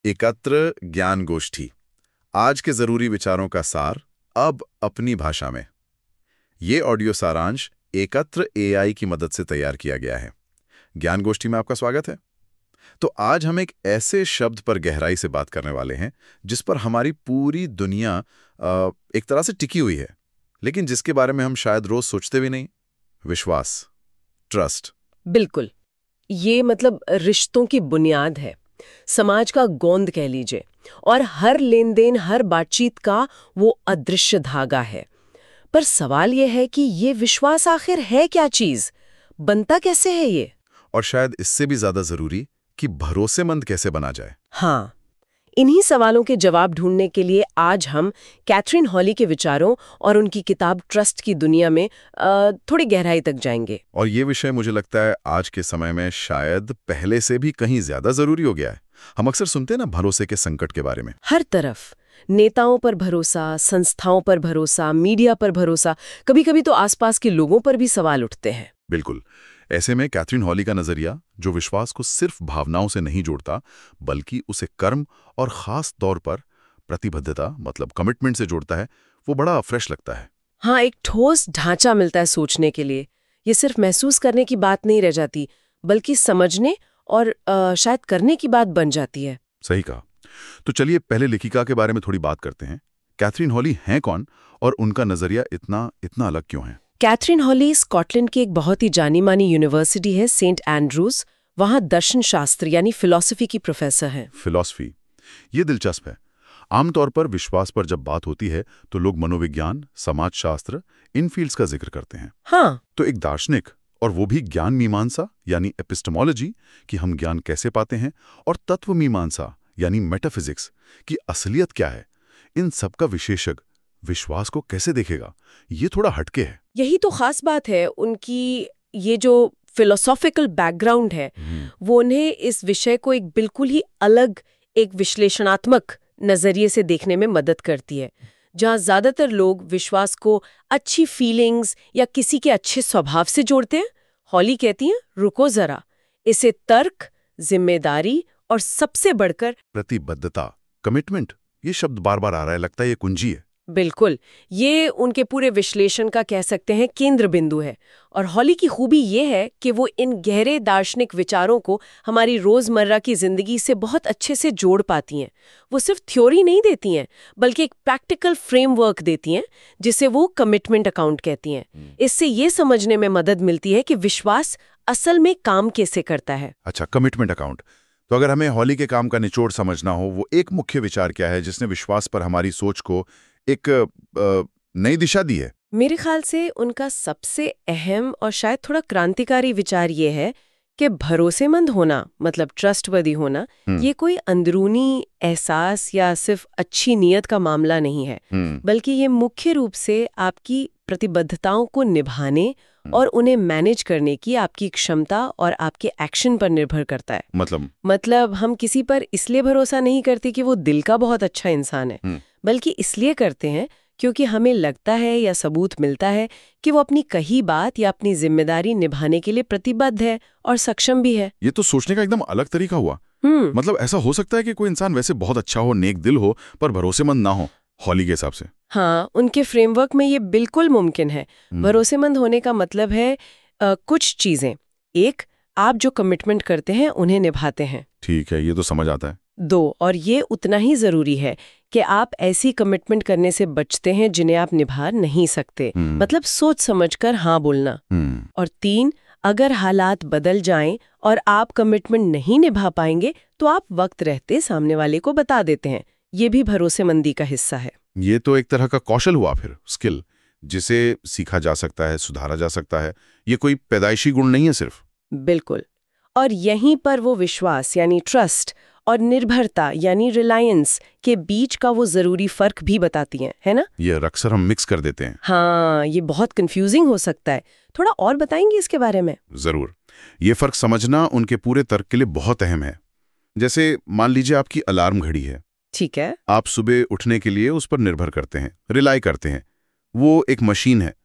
एकत्र ज्ञान गोष्ठी। आज के जरूरी विचारों का सार अब अपनी भाषा में। ये ऑडियो सारांश एकत्र एआई की मदद से तैयार किया गया है। ज्ञान गोष्ठी में आपका स्वागत है। तो आज हम एक ऐसे शब्द पर गहराई से बात करने वाले हैं जिस पर हमारी पूरी दुनिया एक तरह से टिकी हुई है, लेकिन जिसके बारे में हम शायद रोज सोचते भी नहीं। विश्वास, ट्रस्ट। बिल्कुल, ये रिश्तों की बुनियाद है, समाज का गोंद कह लीजिए, और हर लेन देन, हर बातचीत का वो अदृश्य धागा है। पर सवाल ये है कि ये विश्वास आखिर है क्या चीज, बनता कैसे है ये? और शायद इससे भी ज्यादा जरूरी कि भरोसेमंद कैसे बना जाए। हाँ, इन्हीं सवालों के जवाब ढूंढने के लिए आज हम कैथरीन हॉली के विचारों और उनकी किताब ट्रस्ट की दुनिया में थोड़ी गहराई तक जाएंगे। और ये विषय मुझे लगता है आज के समय में शायद पहले से भी कहीं ज्यादा जरूरी हो गया है। हम अक्सर सुनते हैं ना भरोसे के संकट के बारे में। हर तरफ नेताओं पर भरोसा, संस्थाओं पर भरोसा, मीडिया पर भरोसा, कभी-कभी तो आसपास के लोगों पर भी सवाल उठते हैं। बिल्कुल। ऐसे में कैथरीन हॉली का नजरिया, जो विश्वास को सिर्फ भावनाओं से नहीं जोड़ता बल्कि उसे कर्म और खास तौर पर प्रतिबद्धता मतलब कमिटमेंट से जोड़ता है, वो बड़ा फ्रेश लगता है। हाँ, एक ठोस ढांचा मिलता है सोचने के लिए। ये सिर्फ महसूस करने की बात नहीं रह जाती, बल्कि समझने और शायद करने की बात बन जाती है। सही कहा। तो चलिए पहले लेखिका के बारे में थोड़ी बात करते हैं। कैथरीन हॉली हैं कौन और उनका नजरिया इतना अलग क्यों है? कैथरीन हॉली स्कॉटलैंड की एक बहुत ही जानी मानी यूनिवर्सिटी है, सेंट एंड्रूज। वहाँ दर्शन शास्त्र यानी फिलॉसफी की प्रोफेसर हैं। फिलॉसफी, ये दिलचस्प है। आमतौर पर विश्वास पर जब बात होती है तो लोग मनोविज्ञान, समाजशास्त्र, इन फील्ड्स का जिक्र करते हैं। हाँ, तो एक दार्शनिक, और वो भी ज्ञान मीमांसा यानी एपिस्टेमोलॉजी कि हम ज्ञान कैसे पाते हैं, और तत्व मीमांसा यानी मेटाफिजिक्स की असलियत क्या है, इन सब का विशेषज्ञ विश्वास को कैसे देखेगा, ये थोड़ा हटके है। यही तो खास बात है उनकी। ये जो फिलोसॉफिकल बैकग्राउंड है वो उन्हें इस विषय को एक बिल्कुल ही अलग, एक विश्लेषणात्मक नजरिए से देखने में मदद करती है। जहाँ ज्यादातर लोग विश्वास को अच्छी फीलिंग्स या किसी के अच्छे स्वभाव से जोड़ते हैं, हॉली कहती हैं रुको जरा, इसे तर्क, जिम्मेदारी और सबसे बढ़कर प्रतिबद्धता, कमिटमेंट, ये शब्द बार बार आ रहा है, लगता है ये कुंजी है। बिल्कुल, ये उनके पूरे विश्लेषण का कह सकते हैं केंद्र बिंदु है। और हॉली की खूबी ये है कि वो इन गहरे दार्शनिक विचारों को हमारी रोजमर्रा की जिंदगी से बहुत अच्छे से जोड़ पाती हैं। वो सिर्फ थ्योरी नहीं देती हैं, बल्कि एक प्रैक्टिकल फ्रेमवर्क देती हैं जिसे वो कमिटमेंट अकाउंट कहती हैं। इससे ये समझने में मदद मिलती है कि विश्वास असल में काम कैसे करता है। अच्छा, कमिटमेंट अकाउंट। तो अगर हमें हॉली के काम का निचोड़ समझना हो, वो एक मुख्य विचार क्या है जिसने विश्वास पर हमारी सोच को एक नई दिशा दी है? मेरे ख्याल से उनका सबसे अहम और शायद थोड़ा क्रांतिकारी विचार ये है कि भरोसेमंद होना मतलब ट्रस्टवर्दी होना, ये कोई अंदरूनी एहसास या सिर्फ अच्छी नीयत का मामला नहीं है, बल्कि ये मुख्य रूप से आपकी प्रतिबद्धताओं को निभाने और उन्हें मैनेज करने की आपकी क्षमता और आपके एक्शन पर निर्भर करता है। मतलब हम किसी पर इसलिए भरोसा नहीं करते कि वो दिल का बहुत अच्छा इंसान है, बल्कि इसलिए करते हैं क्योंकि हमें लगता है या सबूत मिलता है कि वो अपनी कही बात या अपनी जिम्मेदारी निभाने के लिए प्रतिबद्ध है और सक्षम भी है। ये तो सोचने का एकदम अलग तरीका हुआ। मतलब ऐसा हो सकता है कि कोई इंसान वैसे बहुत अच्छा हो, नेक दिल हो, पर भरोसेमंद ना हो, हॉली के हिसाब से? हाँ, उनके फ्रेमवर्क में ये बिल्कुल मुमकिन है। भरोसेमंद होने का मतलब है कुछ चीजें। एक, आप जो कमिटमेंट करते हैं उन्हें निभाते हैं। ठीक है, ये तो समझ आता है। दो, और ये उतना ही जरूरी है कि आप ऐसी कमिटमेंट करने से बचते हैं जिन्हें आप निभा नहीं सकते, मतलब सोच समझकर हाँ बोलना। और तीन, अगर हालात बदल जाएं और आप कमिटमेंट नहीं निभा पाएंगे तो आप वक्त रहते सामने वाले को बता देते हैं। ये भी भरोसेमंदी का हिस्सा है। ये तो एक तरह का कौशल हुआ, फिर स्किल, जिसे सीखा जा सकता है, सुधारा जा सकता है। ये कोई पैदाइशी गुण नहीं है सिर्फ। बिल्कुल। और यहीं पर वो विश्वास यानी ट्रस्ट और निर्भरता यानी रिलायंस के बीच का वो जरूरी फर्क भी बताती हैं, है ना? ये अक्सर हम मिक्स कर देते हैं। हाँ, ये बहुत कंफ्यूजिंग हो सकता है। थोड़ा और बताएंगे इसके बारे में? जरूर। ये फर्क समझना उनके पूरे तर्क के लिए बहुत अहम है। जैसे मान लीजिए आपकी अलार्म घड़ी है। ठीक है। आप सुबह उठने के लिए उस पर निर्भर करते हैं, रिलाई करते हैं। वो एक मशीन है।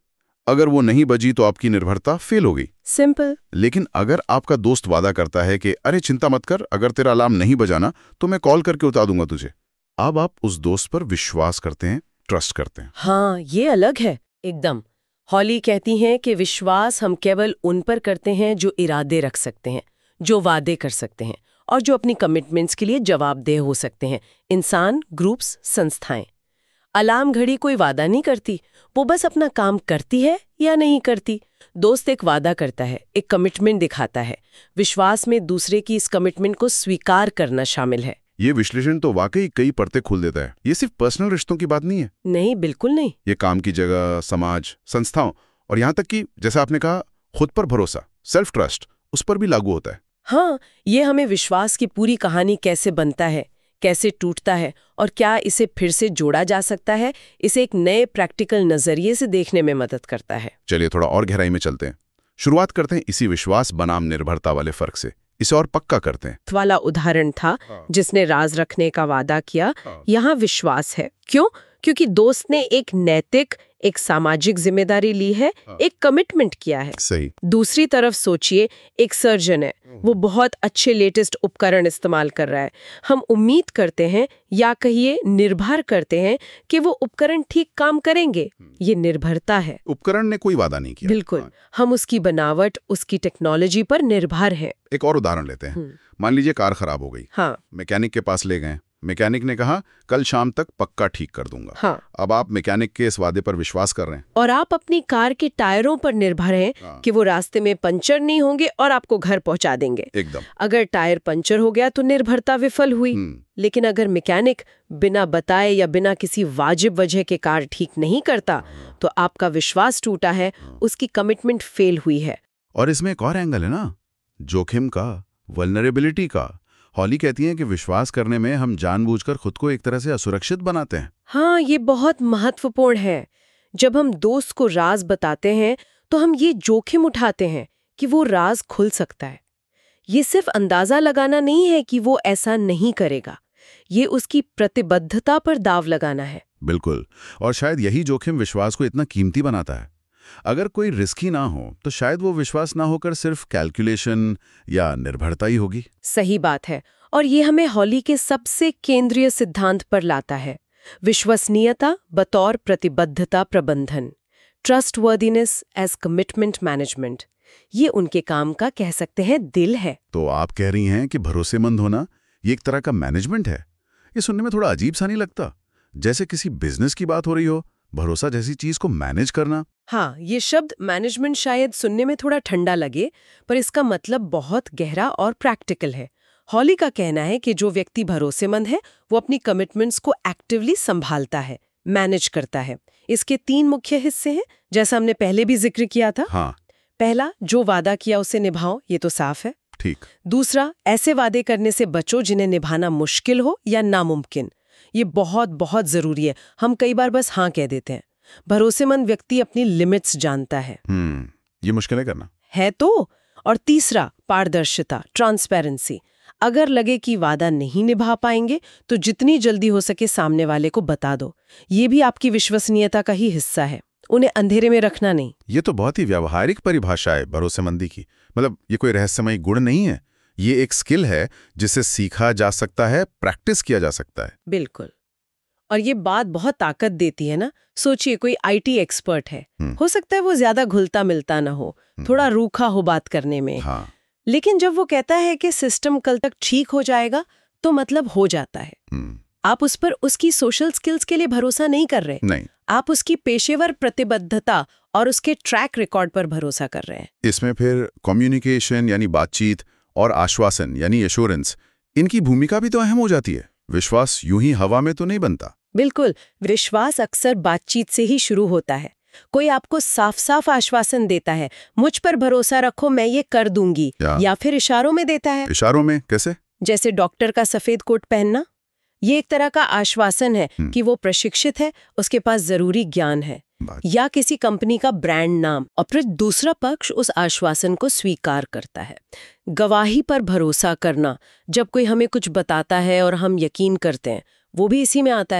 अगर वो नहीं बजी तो आपकी निर्भरता फेल हो गई। सिंपल। लेकिन अगर आपका दोस्त वादा करता है कि अरे चिंता मत कर, अगर तेरा अलार्म नहीं बजाना तो मैं कॉल करके उठा दूंगा तुझे, अब आप उस दोस्त पर विश्वास करते हैं, ट्रस्ट करते हैं। हाँ, ये अलग है एकदम। हॉली कहती हैं कि विश्वास हम केवल उन पर करते हैं जो इरादे रख सकते हैं, जो वादे कर सकते हैं और जो अपनी कमिटमेंट्स के लिए जवाबदेह हो सकते हैं। इंसान, ग्रुप्स, संस्थाएं। अलार्म घड़ी कोई वादा नहीं करती, वो बस अपना काम करती है या नहीं करती। दोस्त एक वादा करता है, एक कमिटमेंट दिखाता है। विश्वास में दूसरे की इस कमिटमेंट को स्वीकार करना शामिल है। ये विश्लेषण तो वाकई कई परतें खोल देता है। ये सिर्फ पर्सनल रिश्तों की बात नहीं है। नहीं, बिल्कुल नहीं। ये काम की जगह, समाज, संस्थाओं और यहाँ तक कि जैसा आपने कहा खुद पर भरोसा, सेल्फ ट्रस्ट, उस पर भी लागू होता है। हाँ, ये हमें विश्वास की पूरी कहानी कैसे बनता है, कैसे टूटता है और क्या इसे फिर से जोड़ा जा सकता है, इसे एक नए प्रैक्टिकल नजरिए से देखने में मदद करता है। चलिए थोड़ा और गहराई में चलते हैं। शुरुआत करते हैं इसी विश्वास बनाम निर्भरता वाले फर्क से। इसे और पक्का करते हैं। वाला उदाहरण था जिसने राज रखने का वादा किया। यहाँ विश्वास है। क्यों? क्योंकि दोस्त ने एक नैतिक, एक सामाजिक जिम्मेदारी ली है, एक कमिटमेंट किया है। सही। दूसरी तरफ सोचिए, एक सर्जन है, वो बहुत अच्छे लेटेस्ट उपकरण इस्तेमाल कर रहा है। हम उम्मीद करते हैं या कहिए निर्भर करते हैं कि वो उपकरण ठीक काम करेंगे। ये निर्भरता है। उपकरण ने कोई वादा नहीं किया। बिल्कुल। हम उसकी बनावट, उसकी टेक्नोलॉजी पर निर्भर हैं। एक और उदाहरण लेते हैं। मान लीजिए कार खराब हो गई। हाँ। मैकेनिक के पास ले गए। मैकेनिक ने कहा कल शाम तक पक्का ठीक कर दूंगा। हाँ। अब आप मैकेनिक के इस वादे पर विश्वास कर रहे हैं और आप अपनी कार के टायरों पर निर्भर हैं कि वो रास्ते में पंचर नहीं होंगे और आपको घर पहुंचा देंगे। एकदम। अगर टायर पंचर हो गया तो निर्भरता विफल हुई। लेकिन अगर मैकेनिक बिना बताए या बिना किसी वाजिब वजह के कार ठीक नहीं करता तो आपका विश्वास टूटा है, उसकी कमिटमेंट फेल हुई है। और इसमें एक और एंगल है ना, जोखिम का, वल्नरेबिलिटी का। हॉली कहती हैं कि विश्वास करने में हम जानबूझकर खुद को एक तरह से असुरक्षित बनाते हैं। हाँ, ये बहुत महत्वपूर्ण है। जब हम दोस्त को राज बताते हैं तो हम ये जोखिम उठाते हैं कि वो राज खुल सकता है। ये सिर्फ अंदाजा लगाना नहीं है कि वो ऐसा नहीं करेगा, ये उसकी प्रतिबद्धता पर दाव लगाना है। बिल्कुल। और शायद यही जोखिम विश्वास को इतना कीमती बनाता है। अगर कोई रिस्की ना हो तो शायद वो विश्वास ना होकर सिर्फ कैलकुलेशन या निर्भरता ही होगी। सही बात है। और ये हमें हॉली के सबसे केंद्रीय सिद्धांत पर लाता है, विश्वसनीयता बतौर प्रतिबद्धता प्रबंधन, ट्रस्टवर्दीनेस एज कमिटमेंट मैनेजमेंट। ये उनके काम का कह सकते हैं दिल है। तो आप कह रही हैं कि भरोसेमंद होना ये एक तरह का मैनेजमेंट है। ये सुनने में थोड़ा अजीब सा नहीं लगता? जैसे किसी बिजनेस की बात हो रही हो, भरोसा जैसी चीज को मैनेज करना। हाँ, ये शब्द मैनेजमेंट शायद सुनने में थोड़ा ठंडा लगे, पर इसका मतलब बहुत गहरा और प्रैक्टिकल है। हॉली का कहना है कि जो व्यक्ति भरोसेमंद है वो अपनी कमिटमेंट्स को एक्टिवली संभालता है, मैनेज करता है। इसके 3 मुख्य हिस्से हैं, जैसा हमने पहले भी जिक्र किया था। हाँ। पहला, जो वादा किया उसे निभाओ, ये तो साफ है। ठीक। दूसरा, ऐसे वादे करने से बचो जिन्हें निभाना मुश्किल हो या नामुमकिन। ये बहुत बहुत जरूरी है। हम कई बार बस हाँ कह देते हैं। भरोसेमंद व्यक्ति अपनी लिमिट्स जानता है। ये मुश्किल है करना है तो। और तीसरा, पारदर्शिता, ट्रांसपेरेंसी। अगर लगे कि वादा नहीं निभा पाएंगे तो जितनी जल्दी हो सके सामने वाले को बता दो। ये भी आपकी विश्वसनीयता का ही हिस्सा है, उन्हें अंधेरे में रखना नहीं। ये तो बहुत ही व्यावहारिक परिभाषा है भरोसेमंदी की। मतलब ये कोई रहस्यमयी गुण नहीं है, ये एक स्किल है जिसे सीखा जा सकता है, प्रैक्टिस किया जा सकता है। बिल्कुल। और ये बात बहुत ताकत देती है ना। सोचिए कोई आईटी एक्सपर्ट है, हो सकता है वो ज्यादा घुलता मिलता ना हो, थोड़ा रूखा हो बात करने में। हाँ। लेकिन जब वो कहता है कि सिस्टम कल तक ठीक हो जाएगा तो मतलब हो जाता है। आप उस पर उसकी सोशल स्किल्स के लिए भरोसा नहीं कर रहे, नहीं, आप उसकी पेशेवर प्रतिबद्धता और उसके ट्रैक रिकॉर्ड पर भरोसा कर रहे हैं। इसमें फिर कम्युनिकेशन यानी बातचीत और आश्वासन यानी एश्योरेंस, इनकी भूमिका भी तो अहम हो जाती है। विश्वास यूं ही हवा में तो नहीं बनता। बिल्कुल। विश्वास अक्सर बातचीत से ही शुरू होता है। कोई आपको साफ साफ आश्वासन देता है, मुझ पर भरोसा रखो मैं ये कर दूंगी, या फिर इशारों में देता है। इशारों में कैसे? जैसे डॉक्टर का सफेद कोट पहनना, ये एक तरह का आश्वासन है कि वो प्रशिक्षित है, उसके पास जरूरी ज्ञान है। या किसी कंपनी का ब्रांड नाम, और फिर दूसरा पक्ष उस आश्वासन को स्वीकार करता है। गवाही पर भरोसा करना, जब कोई हमें कुछ बताता है और हम यकीन करते हैं, वो भी इसी में आता है।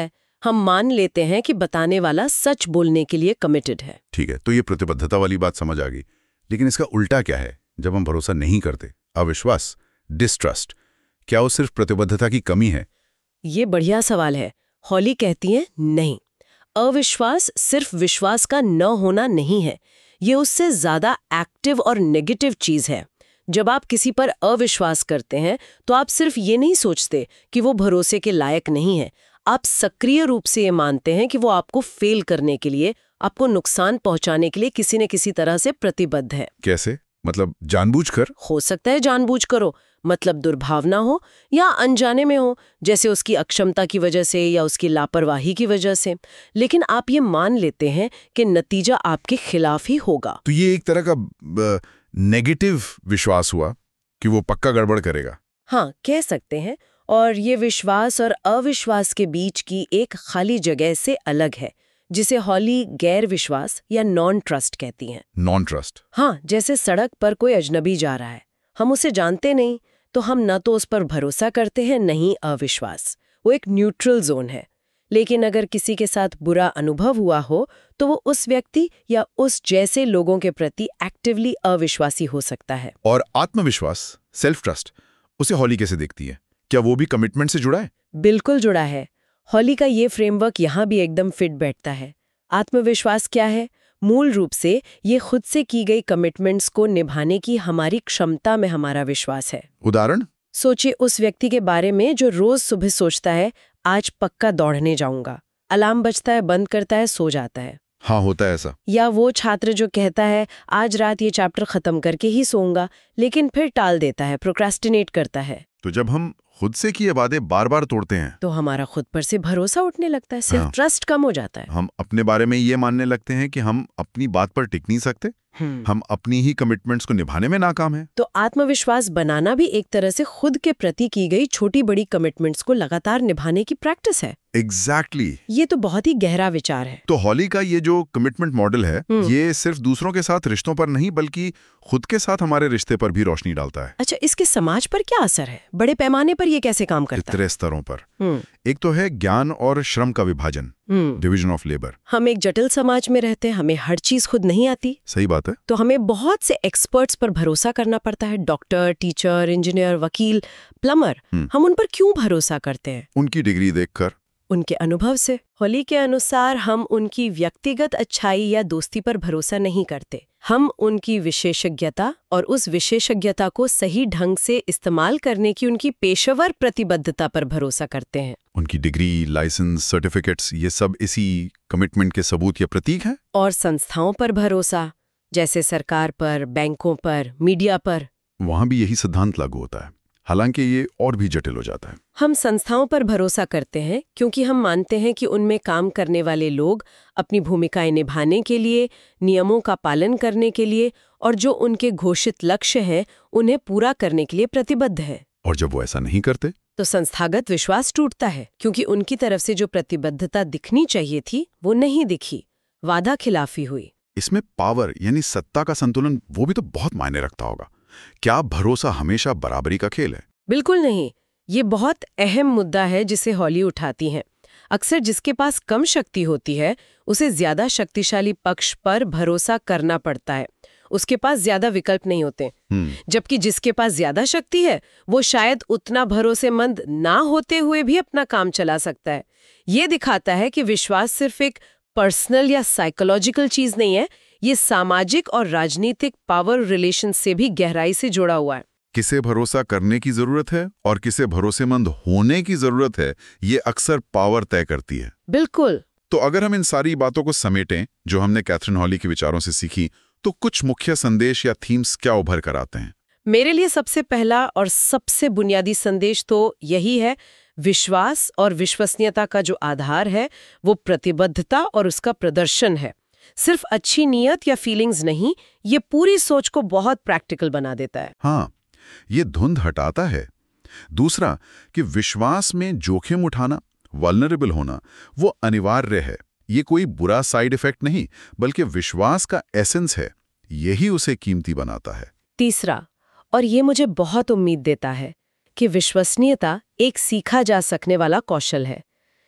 हम मान लेते हैं कि बताने वाला सच बोलने के लिए कमिटेड है। ठीक है, तो ये प्रतिबद्धता वाली बात समझ आ गई, लेकिन इसका उल्टा क्या है? जब हम भरोसा नहीं करते, अविश्वास, डिस्ट्रस्ट, क्या वो सिर्फ प्रतिबद्धता की कमी है? ये बढ़िया सवाल है। हॉली कहती है नहीं, अविश्वास सिर्फ विश्वास का न होना नहीं है, ये उससे ज्यादा एक्टिव और नेगेटिव चीज है। जब आप किसी पर अविश्वास करते हैं तो आप सिर्फ ये नहीं सोचते कि वो भरोसे के लायक नहीं है, आप सक्रिय रूप से ये मानते हैं कि वो आपको फेल करने के लिए, आपको नुकसान पहुंचाने के लिए किसी न किसी तरह से प्रतिबद्ध है। कैसे? मतलब जानबूझकर? हो सकता है जानबूझकर हो, मतलब दुर्भावना हो या अनजाने में हो, जैसे उसकी अक्षमता की वजह से या उसकी लापरवाही की वजह से, लेकिन आप ये मान लेते हैं कि नतीजा आपके खिलाफ ही होगा। तो ये एक तरह का नेगेटिव विश्वास हुआ कि वो पक्का गड़बड़ करेगा। हाँ, कह सकते हैं। और ये विश्वास और अविश्वास के बीच की एक खाली जगह से अलग है, जिसे हॉली गैर विश्वास या नॉन ट्रस्ट कहती हैं। Non trust? हाँ, जैसे सड़क पर कोई अजनबी जा रहा है, हम उसे जानते नहीं, तो हम न तो उस पर भरोसा करते हैं, नहीं अविश्वास। वो एक न्यूट्रल जोन है। लेकिन अगर किसी के साथ बुरा अनुभव हुआ हो तो वो उस व्यक्ति या उस जैसे लोगों के प्रति एक्टिवली अविश्वासी हो सकता है। और आत्मविश्वास, सेल्फ ट्रस्ट, उसे हॉली कैसे देखती है? क्या वो भी कमिटमेंट से जुड़ा है? बिल्कुल जुड़ा है। हॉली का ये फ्रेमवर्क यहाँ भी एकदम फिट बैठता है। आत्मविश्वास क्या है? मूल रूप से ये खुद से की गई कमिटमेंट्स को निभाने की हमारी क्षमता में हमारा विश्वास है। उदाहरण? सोचिए उस व्यक्ति के बारे में जो रोज सुबह सोचता है आज पक्का दौड़ने जाऊंगा, अलार्म बजता है, बंद करता है, सो जाता है। हाँ, होता है ऐसा। या वो छात्र जो कहता है आज रात ये चैप्टर खत्म करके ही सोऊंगा, लेकिन फिर टाल देता है, प्रोक्रेस्टिनेट करता है। तो जब हम खुद से किए वादे बार बार तोड़ते हैं तो हमारा खुद पर से भरोसा उठने लगता है, सेल्फ हाँ। ट्रस्ट कम हो जाता है। हम अपने बारे में ये मानने लगते हैं कि हम अपनी बात पर टिक नहीं सकते, हम अपनी ही कमिटमेंट्स को निभाने में नाकाम हैं। तो आत्मविश्वास बनाना भी एक तरह से खुद के प्रति की गई छोटी बड़ी कमिटमेंट्स को लगातार निभाने की प्रैक्टिस है। एग्जैक्टली। ये तो बहुत ही गहरा विचार है। तो हॉली का ये जो कमिटमेंट मॉडल है, ये सिर्फ दूसरों के साथ रिश्तों पर नहीं बल्कि खुद के साथ हमारे रिश्ते पर भी रोशनी डालता है। अच्छा, इसके समाज पर क्या असर है? बड़े पैमाने पर ये कैसे काम करता है? 3 स्तरों पर। एक तो है ज्ञान और श्रम का विभाजन, डिवीजन ऑफ लेबर। हम एक जटिल समाज में रहते हैं, हमें हर चीज खुद नहीं आती। सही बात है। तो हमें बहुत से एक्सपर्ट्स पर भरोसा करना पड़ता है, डॉक्टर, टीचर, इंजीनियर, वकील, प्लम्बर। हम उन पर क्यों भरोसा करते हैं? उनकी डिग्री देखकर, उनके अनुभव से। हॉली के अनुसार हम उनकी व्यक्तिगत अच्छाई या दोस्ती पर भरोसा नहीं करते, हम उनकी विशेषज्ञता और उस विशेषज्ञता को सही ढंग से इस्तेमाल करने की उनकी पेशेवर प्रतिबद्धता पर भरोसा करते हैं। उनकी डिग्री, लाइसेंस, सर्टिफिकेट्स, ये सब इसी कमिटमेंट के सबूत या प्रतीक हैं। और संस्थाओं पर भरोसा, जैसे सरकार पर, बैंकों पर, मीडिया पर, वहां भी यही सिद्धांत लागू होता है, हालांकि ये और भी जटिल हो जाता है। हम संस्थाओं पर भरोसा करते हैं क्योंकि हम मानते हैं कि उनमें काम करने वाले लोग अपनी भूमिकाएं निभाने के लिए, नियमों का पालन करने के लिए और जो उनके घोषित लक्ष्य हैं उन्हें पूरा करने के लिए प्रतिबद्ध है। और जब वो ऐसा नहीं करते तो संस्थागत विश्वास टूटता है, क्योंकि उनकी तरफ से जो प्रतिबद्धता दिखनी चाहिए थी वो नहीं दिखी, वादा खिलाफी हुई। इसमें पावर यानी सत्ता का संतुलन वो भी तो बहुत मायने रखता होगा। क्या भरोसा हमेशा बराबरी का खेल है? बिल्कुल नहीं। ये बहुत अहम मुद्दा है जिसे हॉली उठाती हैं। अक्सर जिसके पास कम शक्ति होती है उसे ज्यादा शक्तिशाली पक्ष पर भरोसा करना पड़ता है, उसके पास ज्यादा विकल्प नहीं होते। जबकि जिसके पास ज्यादा शक्ति है वो शायद उतना भरोसेमंद ना होते हुए भी अपना काम चला सकता है। ये दिखाता है कि विश्वास सिर्फ एक पर्सनल या साइकोलॉजिकल चीज नहीं है, ये सामाजिक और राजनीतिक पावर रिलेशन से भी गहराई से जुड़ा हुआ है। किसे भरोसा करने की जरूरत है और किसे भरोसेमंद होने की जरूरत है, ये अक्सर पावर तय करती है। बिल्कुल। तो अगर हम इन सारी बातों को समेटें जो हमने कैथरीन हॉली के विचारों से सीखी, तो कुछ मुख्य संदेश या थीम्स क्या उभर कर आते हैं? मेरे लिए सबसे पहला और सबसे बुनियादी संदेश तो यही है, विश्वास और विश्वसनीयता का जो आधार है वो प्रतिबद्धता और उसका प्रदर्शन है। सिर्फ अच्छी नीयत या फीलिंग्स नहीं, ये पूरी सोच को बहुत प्रैक्टिकल बना देता है। हाँ, ये धुंध हटाता है। दूसरा कि विश्वास में जोखिम उठाना, वल्नरेबल होना, वो अनिवार्य है। ये कोई बुरा साइड इफेक्ट नहीं, बल्कि विश्वास का एसेंस है। यही उसे कीमती बनाता है। तीसरा, और ये मुझे बहुत उम्मीद देता है, कि विश्वसनीयता एक सीखा जा सकने वाला कौशल है।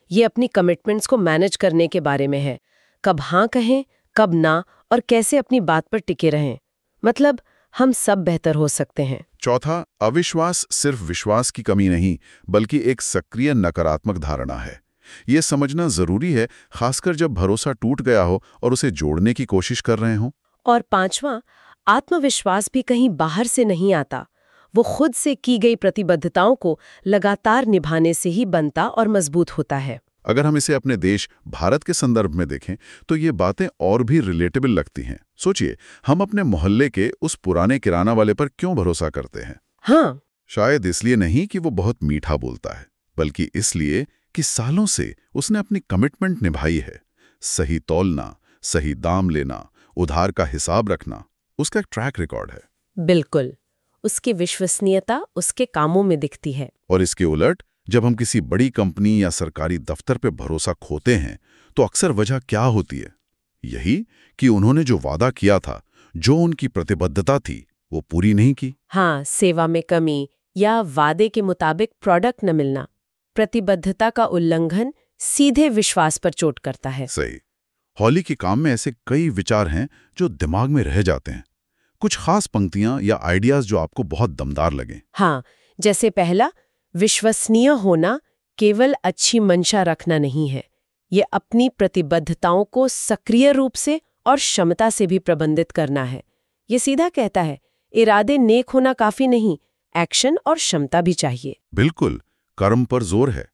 ये अपनी कमिटमेंट्स को मैनेज करने के बारे में है। कब हाँ कहें, कब ना, और कैसे अपनी बात पर टिके रहें। मतलब हम सब बेहतर हो सकते हैं। चौथा, अविश्वास सिर्फ विश्वास की कमी नहीं, बल्कि एक सक्रिय नकारात्मक धारणा है। ये समझना जरूरी है, खासकर जब भरोसा टूट गया हो और उसे जोड़ने की कोशिश कर रहे हो। और पांचवा, आत्मविश्वास भी कहीं बाहर से नहीं आता। वो खुद से की गई प्रतिबद्धताओं को लगातार निभाने से ही बनता और मजबूत होता है। अगर हम इसे अपने देश भारत के संदर्भ में देखें तो ये बातें और भी रिलेटेबल लगती हैं। सोचिए, हम अपने मोहल्ले के उस पुराने किराना वाले पर क्यों भरोसा करते हैं? हाँ, शायद इसलिए नहीं कि वो बहुत मीठा बोलता है, बल्कि इसलिए कि सालों से उसने अपनी कमिटमेंट निभाई है। सही तौलना, सही दाम लेना, उधार का हिसाब रखना, उसका एक ट्रैक रिकॉर्ड है। बिल्कुल। उसकी विश्वसनीयता उसके कामों में दिखती है। और इसके उलट जब हम किसी बड़ी कंपनी या सरकारी दफ्तर पे भरोसा खोते हैं तो अक्सर वजह क्या होती है? यही कि उन्होंने जो वादा किया था, जो उनकी प्रतिबद्धता थी, वो पूरी नहीं की। हाँ, सेवा में कमी या वादे के मुताबिक प्रोडक्ट न मिलना। प्रतिबद्धता का उल्लंघन सीधे विश्वास पर चोट करता है। सही। हॉली के काम में ऐसे कई विचार हैं जो दिमाग में रह जाते हैं। कुछ खास पंक्तियां या आइडियाज जो आपको बहुत दमदार लगें। हाँ, जैसे पहला, विश्वसनीय होना केवल अच्छी मंशा रखना नहीं है। ये अपनी प्रतिबद्धताओं को सक्रिय रूप से और क्षमता से भी प्रबंधित करना है। ये सीधा कहता है, इरादे नेक होना काफी नहीं, एक्शन और क्षमता भी चाहिए। बिल्कुल, कर्म पर जोर है।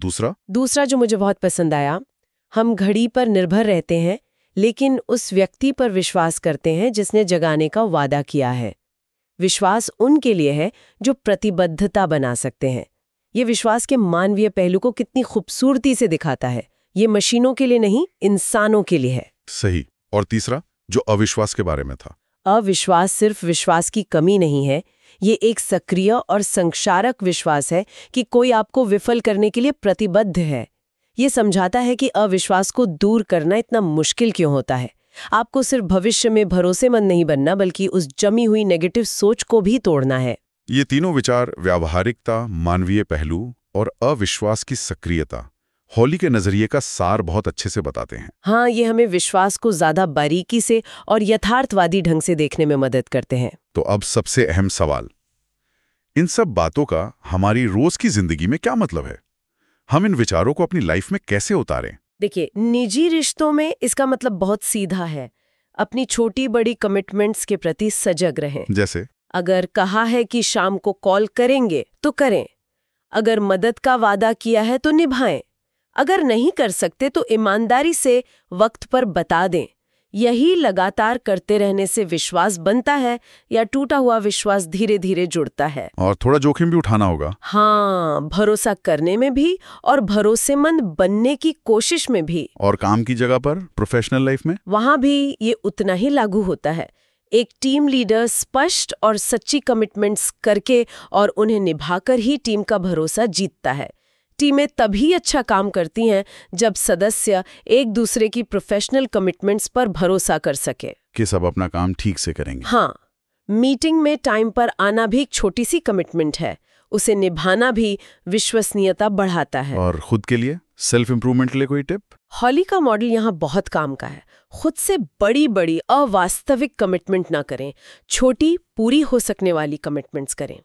दूसरा जो मुझे बहुत पसंद आया, हम घड़ी पर निर्भर रहते हैं लेकिन उस व्यक्ति पर विश्वास करते हैं जिसने जगाने का वादा किया है। विश्वास उनके लिए है जो प्रतिबद्धता बना सकते हैं। ये विश्वास के मानवीय पहलू को कितनी खूबसूरती से दिखाता है। ये मशीनों के लिए नहीं, इंसानों के लिए है। सही। और तीसरा, जो अविश्वास के बारे में था। अविश्वास सिर्फ विश्वास की कमी नहीं है, ये एक सक्रिय और संक्षारक विश्वास है कि कोई आपको विफल करने के लिए प्रतिबद्ध है। ये समझाता है कि अविश्वास को दूर करना इतना मुश्किल क्यों होता है। आपको सिर्फ भविष्य में भरोसेमंद नहीं बनना, बल्कि उस जमी हुई नेगेटिव सोच को भी तोड़ना है। ये तीनों विचार, व्यावहारिकता, मानवीय पहलू और अविश्वास की सक्रियता, हॉली के नजरिए का सार बहुत अच्छे से बताते हैं। हाँ, ये हमें विश्वास को ज्यादा बारीकी से और यथार्थवादी ढंग से देखने में मदद करते हैं। तो अब सबसे अहम सवाल, इन सब बातों का हमारी रोज की जिंदगी में क्या मतलब है? हम इन विचारों को अपनी लाइफ में कैसे उतारें? देखिए, निजी रिश्तों में इसका मतलब बहुत सीधा है। अपनी छोटी बड़ी कमिटमेंट्स के प्रति सजग रहें। जैसे अगर कहा है कि शाम को कॉल करेंगे तो करें। अगर मदद का वादा किया है तो निभाएं। अगर नहीं कर सकते तो ईमानदारी से वक्त पर बता दें। यही लगातार करते रहने से विश्वास बनता है या टूटा हुआ विश्वास धीरे धीरे जुड़ता है। और थोड़ा जोखिम भी उठाना होगा। हाँ, भरोसा करने में भी और भरोसेमंद बनने की कोशिश में भी। और काम की जगह पर, प्रोफेशनल लाइफ में, वहां भी ये उतना ही लागू होता है। एक टीम लीडर स्पष्ट और सच्ची कमिटमेंट्स करके और उन्हें निभाकर ही टीम का भरोसा जीतता है। टीमें तभी अच्छा काम करती हैं जब सदस्य एक दूसरे की प्रोफेशनल कमिटमेंट्स पर भरोसा कर सके कि सब अपना काम ठीक से करेंगे। हाँ, मीटिंग में टाइम पर आना भी एक छोटी सी कमिटमेंट है। उसे निभाना भी विश्वसनीयता बढ़ाता है। और खुद के लिए, सेल्फ इंप्रूवमेंट के लिए कोई टिप? हॉली का मॉडल यहाँ बहुत काम का है। खुद से बड़ी बड़ी अवास्तविक कमिटमेंट ना करें, छोटी पूरी हो सकने वाली कमिटमेंट्स करें।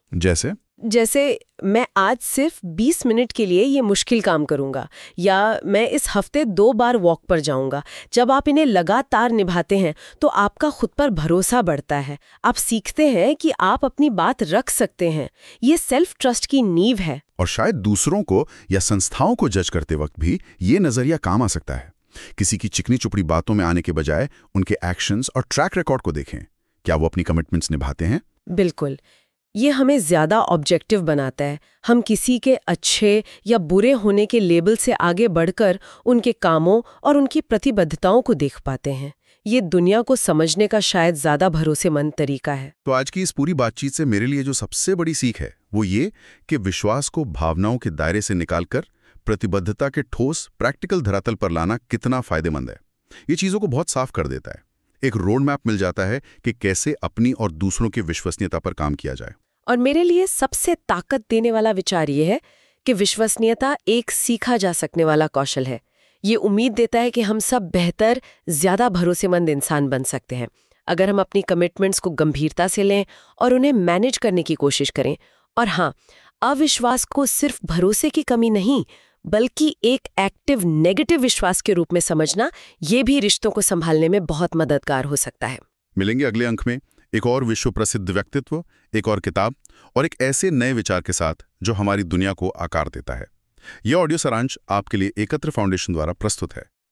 जैसे मैं आज सिर्फ 20 मिनट के लिए ये मुश्किल काम करूंगा, या मैं इस हफ्ते 2 बार वॉक पर जाऊंगा। जब आप इन्हें लगातार निभाते हैं तो आपका खुद पर भरोसा बढ़ता है। आप सीखते हैं कि आप अपनी बात रख सकते हैं। ये सेल्फ ट्रस्ट की नींव है। और शायद दूसरों को या संस्थाओं को जज करते वक्त भी ये नजरिया काम आ सकता है। किसी की चिकनी चुपड़ी बातों में आने के बजाय उनके एक्शंस और ट्रैक रिकॉर्ड को देखें। क्या वो अपनी कमिटमेंट्स निभाते हैं? बिल्कुल। ये हमें ज्यादा ऑब्जेक्टिव बनाता है। हम किसी के अच्छे या बुरे होने के लेबल से आगे बढ़कर उनके कामों और उनकी प्रतिबद्धताओं को देख पाते हैं। ये दुनिया को समझने का शायद ज्यादा भरोसेमंद तरीका है। तो आज की इस पूरी बातचीत से मेरे लिए जो सबसे बड़ी सीख है वो ये कि विश्वास को भावनाओं के दायरे से निकालकर प्रतिबद्धता के ठोस प्रैक्टिकल धरातल पर लाना कितना फायदेमंद है। ये चीजों को बहुत साफ कर देता है। एक रोड मैप मिल जाता है कि कैसे अपनी और दूसरों की विश्वसनीयता पर काम किया जाए। और मेरे लिए सबसे ताकत देने वाला विचार ये है कि विश्वसनीयता एक सीखा जा सकने वाला कौशल है। ये उम्मीद देता है कि हम सब बेहतर, ज्यादा भरोसेमंद इंसान बन सकते हैं अगर हम अपनी कमिटमेंट्स को गंभीरता से लें और उन्हें मैनेज करने की कोशिश करें। और हाँ, अविश्वास को सिर्फ भरोसे की कमी नहीं, बल्कि एक एक्टिव नेगेटिव विश्वास के रूप में समझना, ये भी रिश्तों को संभालने में बहुत मददगार हो सकता है। मिलेंगे अगले अंक में एक और विश्व प्रसिद्ध व्यक्तित्व, एक और किताब और एक ऐसे नए विचार के साथ जो हमारी दुनिया को आकार देता है। यह ऑडियो सारांश आपके लिए एकत्र फाउंडेशन द्वारा प्रस्तुत है।